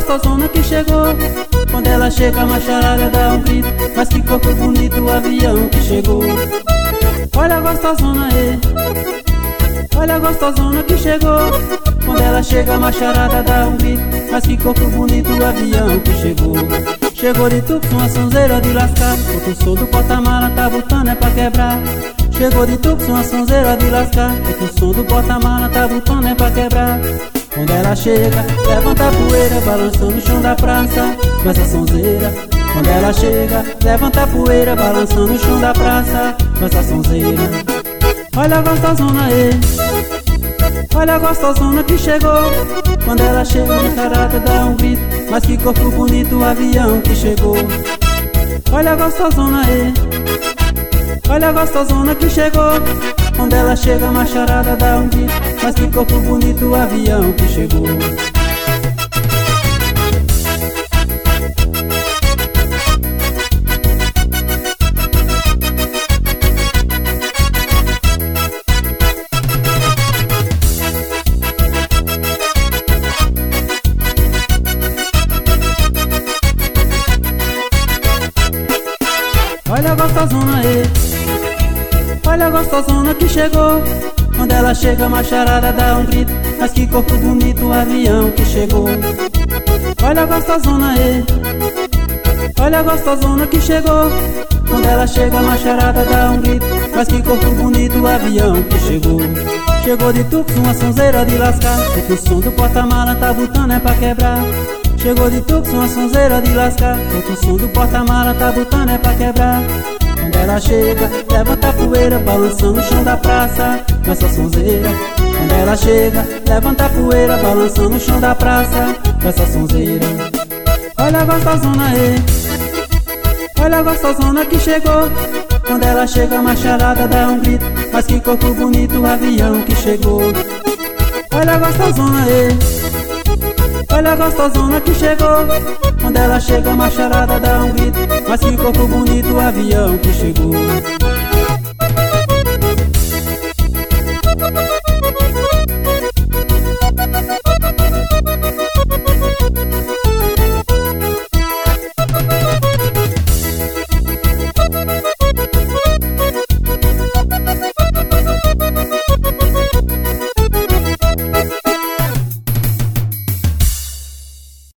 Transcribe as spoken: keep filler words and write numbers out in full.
gostosona que chegou. Quando ela chega a macharada dá um grito. Mas que corpo bonito o avião que chegou. Olha a gostosona aí, olha a gostosona que chegou. Quando ela chega a macharada dá um grito. Mas que corpo bonito o avião que chegou. Chegou de tudo com uma sonzeira de lascar. Porque o som do porta-mala tá botando é pra quebrar. Chegou de tudo com uma sonzeira de lascar. Porque o som do porta-mala tá botando é pra quebrar. Quando ela chega, levanta a poeira, balançando o chão da praça com essa sonzeira. Quando ela chega, levanta a poeira, balançando o chão da praça com essa sonzeira. Olha a gostosona aí, olha a gostosona que chegou. Quando ela chega, a macharada dá um grito. Mas que corpo bonito o avião que chegou. Olha a gostosona aí, olha a gostosona que chegou. Quando ela chega a macharada dá um grito. Mas que corpo bonito o avião que chegou. Olha a gostosona aí, olha a gostosona que chegou. Quando ela chega a macharada dá um grito. Mas que corpo bonito o avião que chegou. Olha a gostosona aí, olha a gostosona que chegou. Quando ela chega a macharada dá um grito. Mas que corpo bonito o avião que chegou. Chegou de tux, uma sonzeira de lascar. Porque o som do porta-mala tá botando é pra quebrar. Chegou de tux, uma sonzeira de lascar. Porque o som do porta-mala tá botando é pra quebrar. Quando ela chega, levanta a poeira, balançando o chão da praça com essa sonzeira. Quando ela chega, levanta a poeira, balançando o chão da praça com essa sonzeira. Olha a gostosona aí, olha a gostosona que chegou. Quando ela chega a macharada dá um grito. Mas que corpo bonito o avião que chegou. Olha a gostosona aí, olha a gostosona que chegou. Quando ela chega a macharada dá um grito. Mas que corpo bonito o avião que chegou.